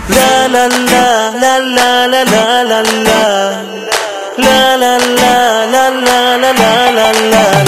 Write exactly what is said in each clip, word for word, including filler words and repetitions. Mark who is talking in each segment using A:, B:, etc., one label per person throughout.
A: لا لا لا لا لا لا لا لا لا لا لا لا لا لا لا لا لا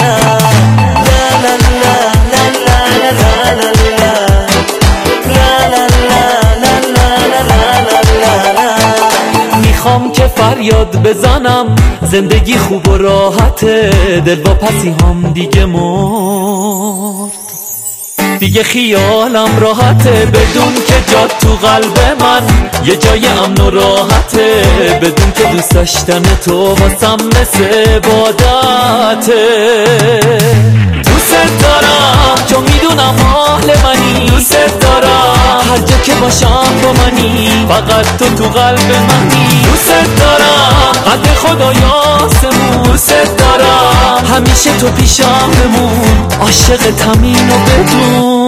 A: میخوام که فریاد بزنم زندگی خوب و راحته، دل با پسی هم دیگه مرد، دیگه خیالم راحته بدون که جات تو قلب من یه جای امن و راحته، بدون که دوست داشتن تو واسم مثل عبادته. دوست دارم چون میدونم اهل منی، دوست دارم هر جا که باشم با منی، فقط تو تو قلب منی. دوست دارم قد خدا یاسمون، دوست دارم همیشه تو پیشم بمون، عاشق تمین و بدون.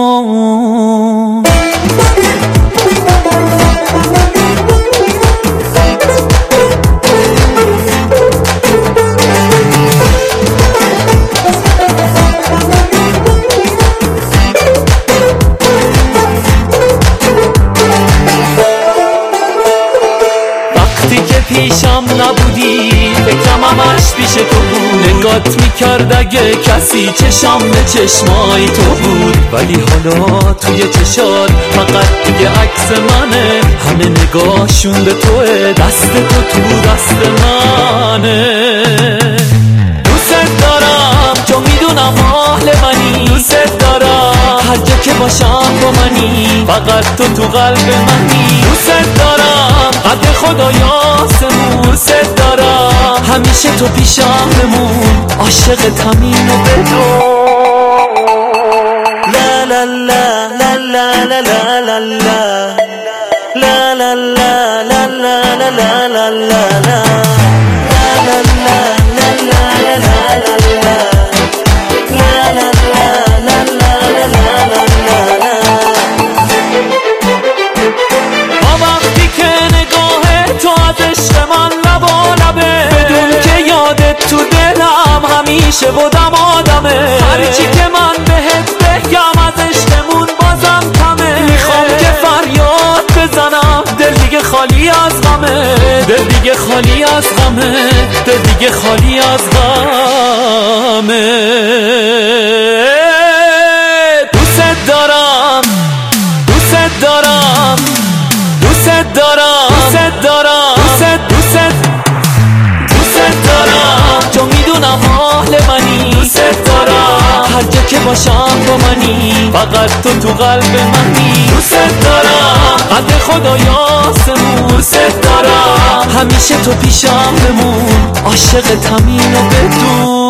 A: پیشم نبودی فکرم همش پیش تو بود، نگات میکرد اگه کسی چشم به چشمای تو بود، ولی حالا توی چشات فقط دیگه عکس منه، همه نگاهشون به توه، دست تو تو دست منه. دوست دارم چون میدونم اهل منی، دوست دارم هر جا که باشم با منی، فقط تو تو قلب منی. دوست دارم قد خدا یاسمون، دوست دارم همیشه تو پیشم بمون، عاشق تمین و بدون. لا لا لا لا لا لا لا لا لا لا لا لا لا لا لا لا همیشه بودم آدمه، هرچی که من بهت بگم از عشقمون بازم کمه. میخوام که فریاد بزنم دل دیگه خالی از غمه، دل دیگه خالی از غمه، دل دیگه خالی از غمه. دوست دارم دوست دارم دوست دارم دوست دارم دوست دوست دارم چون میدونم اهل منی، دوست دارم هر جا که باشم با منی، فقط تو تو قلب منی. دوست دارم قد خدا یاسمون، دوست دارم همیشه تو پیشم بمون، عاشق تمین و بدون.